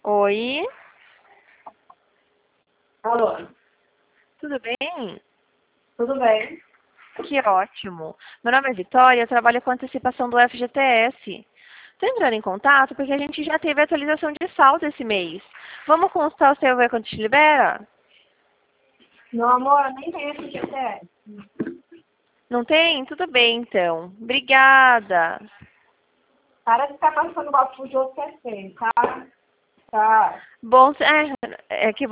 Oi, Alô, tudo bem? tudo bem? Que ótimo. Meu nome é Vitória, eu trabalho com antecipação do FGTS. Estou entrando em contato porque a gente já teve atualização de saldo esse mês. Vamos consultar o seu ver quando te libera? Meu amor, eu nem tenho esse GPS. Não tem? Tudo bem, então. Obrigada. Para de ficar passando golpe pros outros que é feio, tá? Tá. Bom, é que